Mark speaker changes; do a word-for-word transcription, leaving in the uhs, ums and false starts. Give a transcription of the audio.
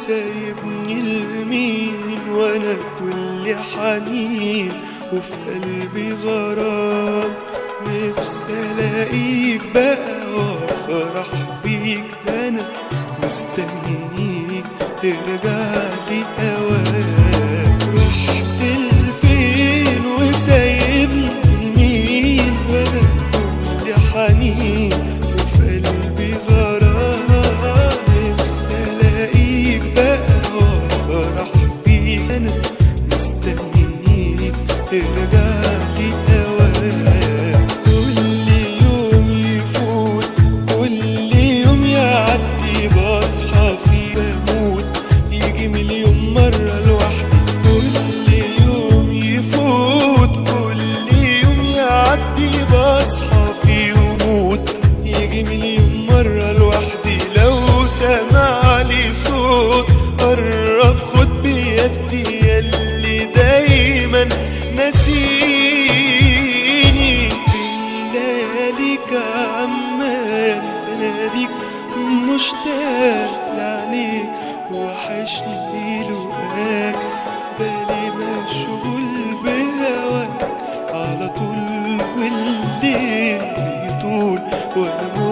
Speaker 1: وسايبني لمين وانا كل حنين وفي قلبي غرام. نفسي الاقيك بقى وافرح بيك، انا مستنيك ارجعلي اوام. رحت لفين وسايبني لمين وانا كل حنين وفي قلبي غرام. نفسي الاقيك بقى وافرح بيك، انا مستنيك ارجعلي اوام. كل يوم يفوت كل يوم يعدي بصحى فيه بموت، يجي مليون مرة لوحدي. كل يوم يفوت كل يوم يعدي بصحى فيه وموت، يجي مليون مرة لوحدي. لو سمع لي صوت قرب خد بيدي، ياللي دايما ناسيني. بلاليك عمال بناديك مشتاق لعينيك، وحشني لقاك بالي مشغول بهواك على طول، والليل بيطول وانا